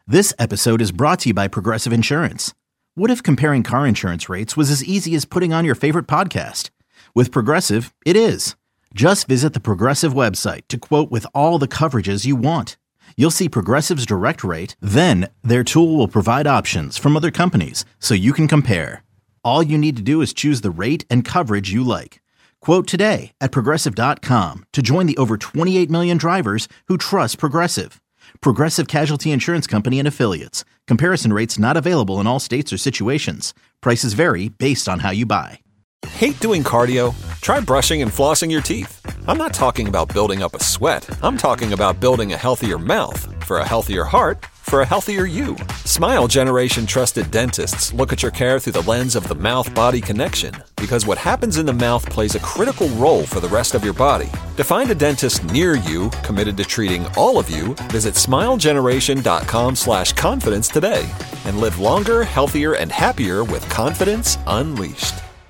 This episode is brought to you by Progressive Insurance. What if comparing car insurance rates was as easy as putting on your favorite podcast? With Progressive, it is. Just visit the Progressive website to quote with all the coverages you want. You'll see Progressive's direct rate, then their tool will provide options from other companies so you can compare. All you need to do is choose the rate and coverage you like. Quote today at Progressive.com to join the over 28 million drivers who trust Progressive. Progressive Casualty Insurance Company and Affiliates. Comparison rates not available in all states or situations. Prices vary based on how you buy. Hate doing cardio? Try brushing and flossing your teeth. I'm not talking about building up a sweat. I'm talking about building a healthier mouth. For a healthier heart, for a healthier you. Smile Generation trusted dentists look at your care through the lens of the mouth-body connection, because what happens in the mouth plays a critical role for the rest of your body. To find a dentist near you committed to treating all of you, visit smilegeneration.com/confidence today and live longer, healthier, and happier with confidence unleashed.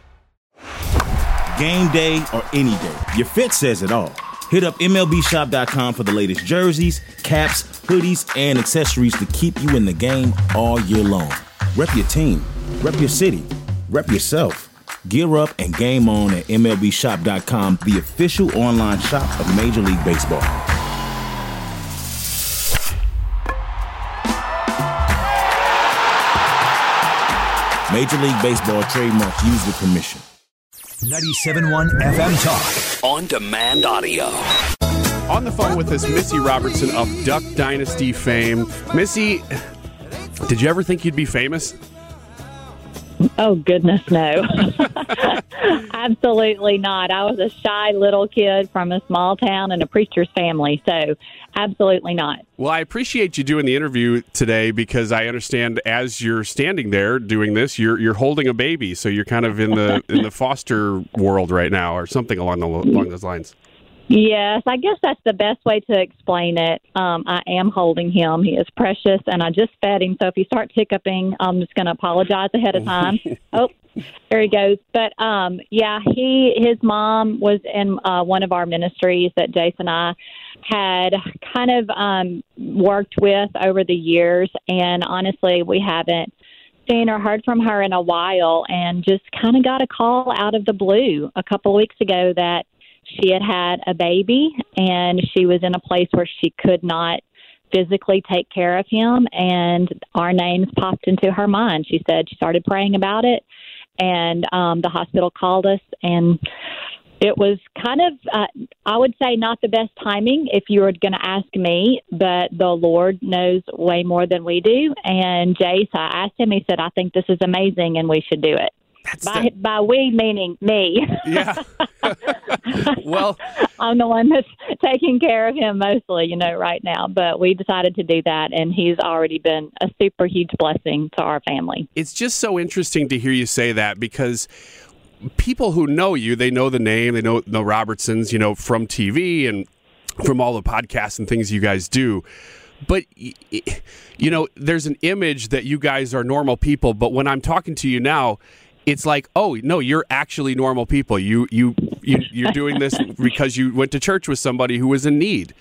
Game day or any day, your fit says it all. Hit up MLBshop.com for the latest jerseys, caps, hoodies, and accessories to keep you in the game all year long. Rep your team, rep your city, rep yourself. Gear up and game on at MLBshop.com, the official online shop of Major League Baseball. Major League Baseball trademarks used with permission. 97.1 FM Talk. On demand audio. On the phone with us, Missy Robertson of Duck Dynasty fame. Missy, did you ever think you'd be famous? Oh, goodness, no. Absolutely not. I was a shy little kid from a small town and a preacher's family, so absolutely not. Well, I appreciate you doing the interview today because I understand as you're standing there doing this, you're holding a baby, so you're kind of in the foster world right now or something along those lines. Yes, I guess that's the best way to explain it. I am holding him. He is precious, and I just fed him. So if he starts hiccuping, I'm just going to apologize ahead of time. Oh, there he goes. But, yeah, his mom was in one of our ministries that Jason and I had kind of worked with over the years. And honestly, we haven't seen or heard from her in a while, and just kind of got a call out of the blue a couple of weeks ago that she had a baby, and she was in a place where she could not physically take care of him, and our names popped into her mind. She said she started praying about it, and the hospital called us, and it was kind of, I would say, not the best timing if you were going to ask me, but the Lord knows way more than we do. And Jace, I asked him, he said, I think this is amazing, and we should do it. By we meaning me. Yeah. Well, I'm the one that's taking care of him mostly, right now. But we decided to do that, and he's already been a super huge blessing to our family. It's just so interesting to hear you say that because people who know you, they know the name, they know Robertsons, from TV and from all the podcasts and things you guys do. But, there's an image that you guys are normal people. But when I'm talking to you now, it's like, oh, no, you're actually normal people. You're doing this because you went to church with somebody who was in need.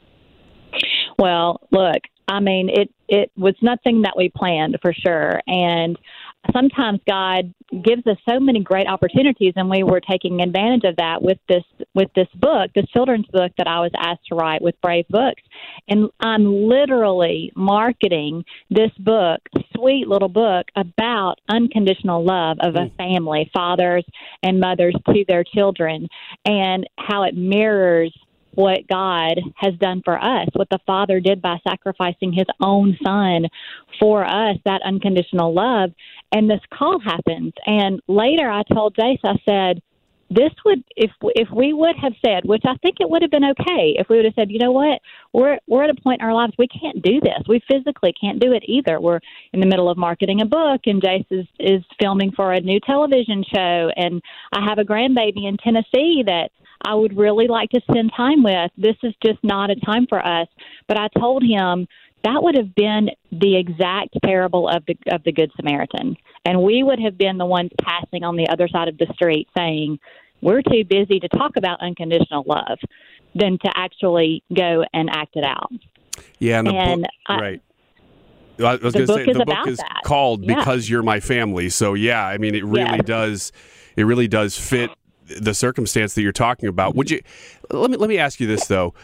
Well, look, I mean, it was nothing that we planned for sure. And sometimes God gives us so many great opportunities, and we were taking advantage of that with this book, this children's book that I was asked to write with Brave Books. And I'm literally marketing this book, sweet little book, about unconditional love of a family, fathers and mothers to their children, and how it mirrors what God has done for us, what the Father did by sacrificing his own son for us, that unconditional love. And this call happens. And later I told Jace, I said, this would, if we would have said, which I think it would have been okay, if we would have said, you know what, we're at a point in our lives we can't do this. We physically can't do it either. We're in the middle of marketing a book, and Jace is filming for a new television show, and I have a grandbaby in Tennessee that I would really like to spend time with. This is just not a time for us. But I told him that would have been the exact parable of the Good Samaritan. And we would have been the ones passing on the other side of the street saying, we're too busy to talk about unconditional love than to actually go and act it out. Yeah, right. I was going to say, the book is that. called Because You're My Family. So, yeah, I mean, it really does fit the circumstance that you're talking about. Would you? Let me ask you this, though.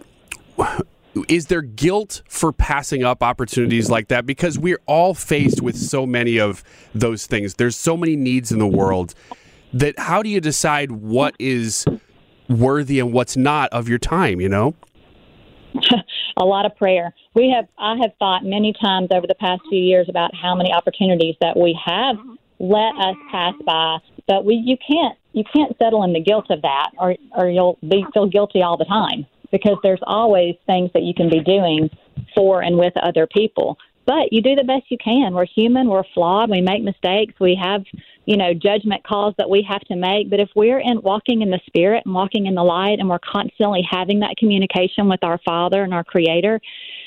Is there guilt for passing up opportunities like that? Because we're all faced with so many of those things. There's so many needs in the world that how do you decide what is worthy and what's not of your time, you know? A lot of prayer. I have thought many times over the past few years about how many opportunities that we have let us pass by, but you can't settle in the guilt of that, or you'll feel guilty all the time, because there's always things that you can be doing for and with other people. But you do the best you can. We're human. We're flawed. We make mistakes. We have, judgment calls that we have to make. But if we're walking in the Spirit and walking in the light, and we're constantly having that communication with our Father and our Creator,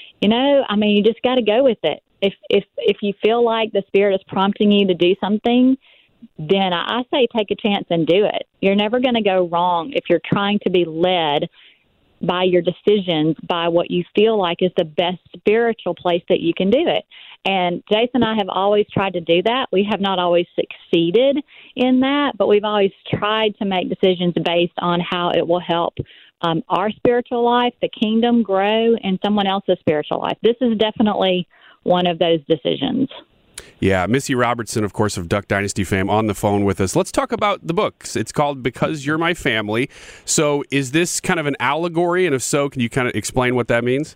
you just got to go with it. If you feel like the Spirit is prompting you to do something, then I say take a chance and do it. You're never going to go wrong if you're trying to be led by your decisions, by what you feel like is the best spiritual place that you can do it. And Jason and I have always tried to do that. We have not always succeeded in that, but we've always tried to make decisions based on how it will help our spiritual life, the kingdom grow, and someone else's spiritual life. This is definitely one of those decisions. Yeah, Missy Robertson, of course, of Duck Dynasty fame, on the phone with us. Let's talk about the books. It's called Because You're My Family. So is this kind of an allegory? And if so, can you kind of explain what that means?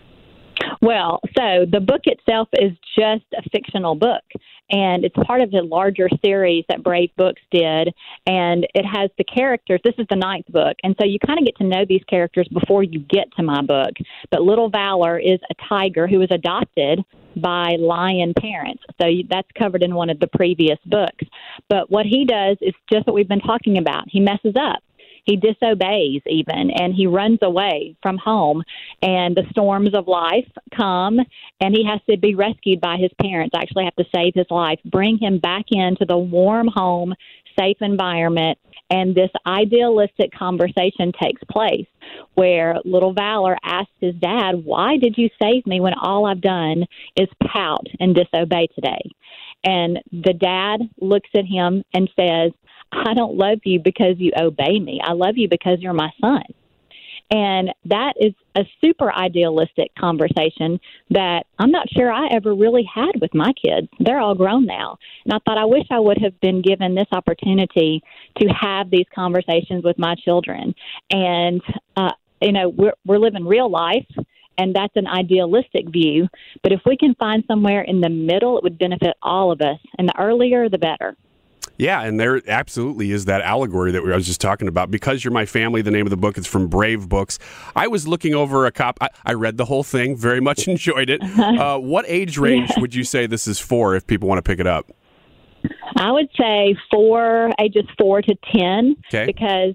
Well, so the book itself is just a fictional book, and it's part of the larger series that Brave Books did, and it has the characters. This is the 9th book, and so you kind of get to know these characters before you get to my book. But Little Valor is a tiger who was adopted by lion parents, so that's covered in one of the previous books. But what he does is just what we've been talking about. He messes up. He disobeys even, and he runs away from home, and the storms of life come, and he has to be rescued by his parents, actually have to save his life, bring him back into the warm home, safe environment, and this idealistic conversation takes place where Little Valor asks his dad, "Why did you save me when all I've done is pout and disobey today?" And the dad looks at him and says, "I don't love you because you obey me. I love you because you're my son." And that is a super idealistic conversation that I'm not sure I ever really had with my kids. They're all grown now. And I thought I wish I would have been given this opportunity to have these conversations with my children. And, we're living real life, and that's an idealistic view. But if we can find somewhere in the middle, it would benefit all of us. And the earlier, the better. Yeah, and there absolutely is that allegory that I was just talking about. Because You're My Family, the name of the book, is from Brave Books. I was looking over a copy. I read the whole thing, very much enjoyed it. What age range would you say this is for if people want to pick it up? I would say ages 4 to 10, okay. Because,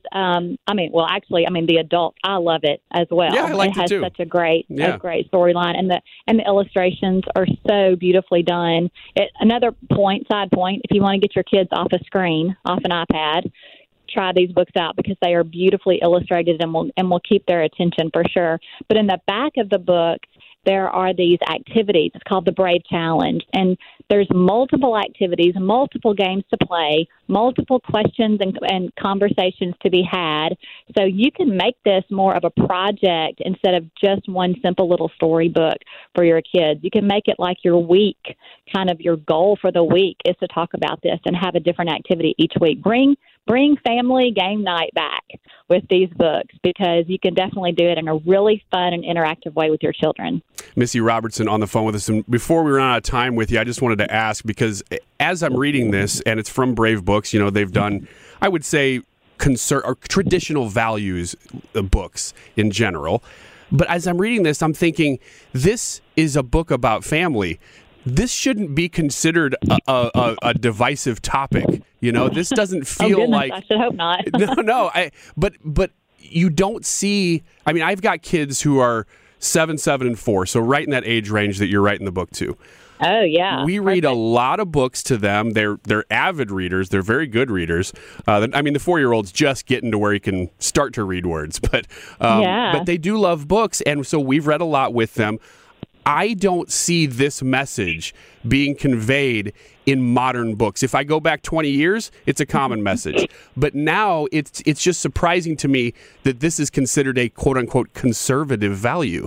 the adults, I love it as well. Yeah, I liked it has too. such a great storyline, and the illustrations are so beautifully done. Another side point, if you want to get your kids off a screen, off an iPad, try these books out because they are beautifully illustrated and will keep their attention for sure. But in the back of the book, there are these activities. It's called the Brave Challenge. And there's multiple activities, multiple games to play, multiple questions and conversations to be had. So you can make this more of a project instead of just one simple little storybook for your kids. You can make it like your week, kind of your goal for the week is to talk about this and have a different activity each week. Bring family game night back with these books because you can definitely do it in a really fun and interactive way with your children. Missy Robertson on the phone with us. And before we run out of time with you, I just wanted to ask, because as I'm reading this, and it's from Brave Books, they've done, I would say, or traditional values books in general. But as I'm reading this, I'm thinking, this is a book about family. This shouldn't be considered a divisive topic. This doesn't feel like. I should hope not. No. But you don't see. I mean, I've got kids who are 7, 7, and 4, so right in that age range that you're writing the book to. Oh yeah, we read a lot of books to them. They're avid readers. They're very good readers. The 4-year-old's just getting to where he can start to read words, but they do love books, and so we've read a lot with them. I don't see this message being conveyed in modern books. If I go back 20 years, it's a common message. But now it's just surprising to me that this is considered a quote-unquote conservative value.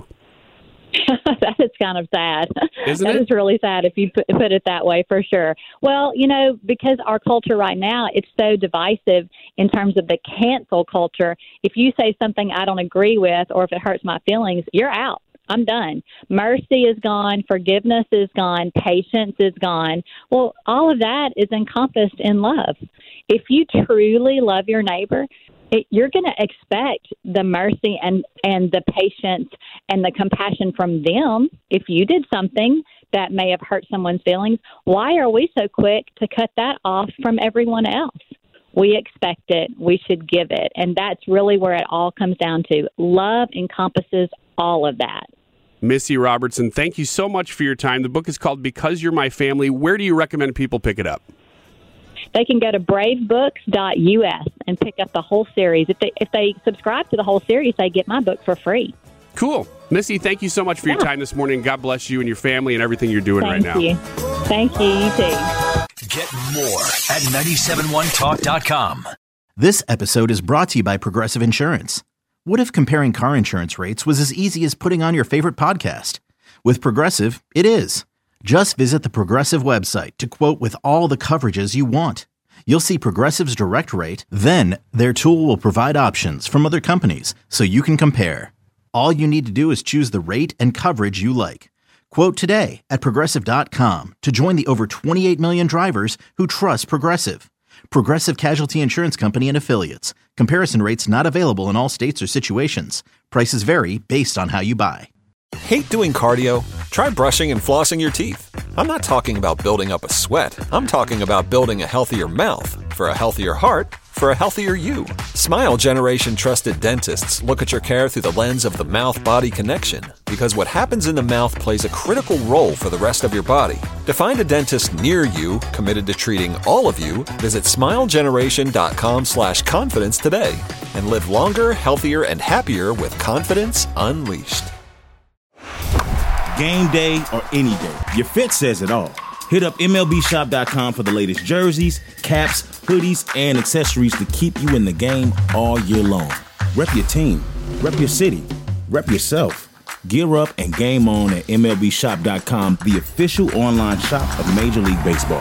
That is kind of sad. Isn't That it? is really sad if you put it that way, for sure. Well, because our culture right now, it's so divisive in terms of the cancel culture. If you say something I don't agree with, or if it hurts my feelings, you're out. I'm done. Mercy is gone. Forgiveness is gone. Patience is gone. Well, all of that is encompassed in love. If you truly love your neighbor, you're going to expect the mercy and the patience and the compassion from them. If you did something that may have hurt someone's feelings, why are we so quick to cut that off from everyone else? We expect it. We should give it. And that's really where it all comes down to. Love encompasses all of that. Missy Robertson, thank you so much for your time. The book is called Because You're My Family. Where do you recommend people pick it up? They can go to bravebooks.us and pick up the whole series. If they subscribe to the whole series, they get my book for free. Cool. Missy, thank you so much for your time this morning. God bless you and your family and everything you're doing right now. Thank you. Thank you. You too. Get more at 971talk.com. This episode is brought to you by Progressive Insurance. What if comparing car insurance rates was as easy as putting on your favorite podcast? With Progressive, it is. Just visit the Progressive website to quote with all the coverages you want. You'll see Progressive's direct rate, then their tool will provide options from other companies so you can compare. All you need to do is choose the rate and coverage you like. Quote today at Progressive.com to join the over 28 million drivers who trust Progressive. Progressive Casualty Insurance Company and Affiliates. Comparison rates not available in all states or situations. Prices vary based on how you buy. Hate doing cardio? Try brushing and flossing your teeth. I'm not talking about building up a sweat. I'm talking about building a healthier mouth. For a healthier heart, for a healthier you. Smile Generation trusted dentists look at your care through the lens of the mouth-body connection, because what happens in the mouth plays a critical role for the rest of your body. To find a dentist near you committed to treating all of you, visit smilegeneration.com/confidence today and live longer, healthier, and happier with confidence unleashed. Game day or any day, your fit says it all. Hit up MLBshop.com for the latest jerseys, caps, hoodies, and accessories to keep you in the game all year long. Rep your team, rep your city, rep yourself. Gear up and game on at MLBshop.com, the official online shop of Major League Baseball.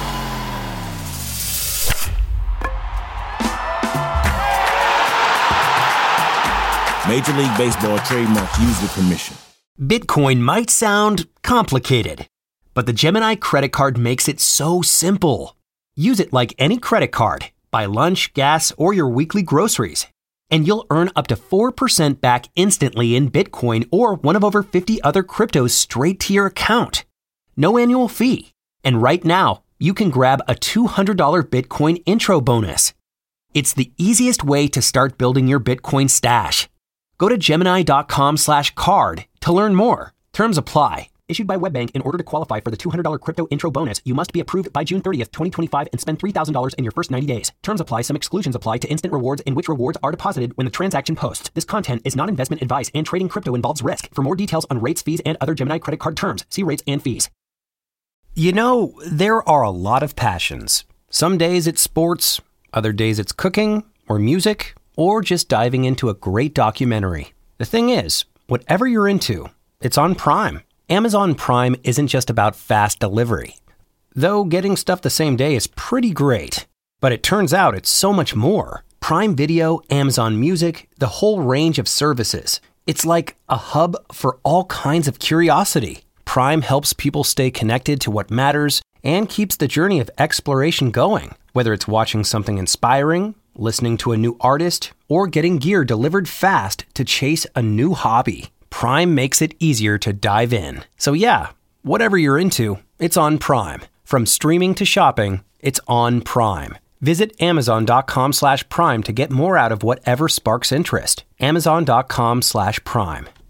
Major League Baseball trademark used with permission. Bitcoin might sound complicated, but the Gemini credit card makes it so simple. Use it like any credit card. Buy lunch, gas, or your weekly groceries, and you'll earn up to 4% back instantly in Bitcoin or one of over 50 other cryptos straight to your account. No annual fee. And right now, you can grab a $200 Bitcoin intro bonus. It's the easiest way to start building your Bitcoin stash. Go to Gemini.com/card to learn more. Terms apply. Issued by WebBank. In order to qualify for the $200 crypto intro bonus, you must be approved by June 30th, 2025 and spend $3,000 in your first 90 days. Terms apply. Some exclusions apply to instant rewards in which rewards are deposited when the transaction posts. This content is not investment advice and trading crypto involves risk. For more details on rates, fees, and other Gemini credit card terms, see rates and fees. You know, there are a lot of passions. Some days it's sports, other days it's cooking or music, or just diving into a great documentary. The thing is, whatever you're into, it's on Prime. Amazon Prime isn't just about fast delivery. Though getting stuff the same day is pretty great. But it turns out it's so much more. Prime Video, Amazon Music, the whole range of services. It's like a hub for all kinds of curiosity. Prime helps people stay connected to what matters and keeps the journey of exploration going. Whether it's watching something inspiring, listening to a new artist, or getting gear delivered fast to chase a new hobby, Prime makes it easier to dive in. So yeah, whatever you're into, it's on Prime. From streaming to shopping, it's on Prime. Visit Amazon.com/Prime to get more out of whatever sparks interest. Amazon.com/Prime.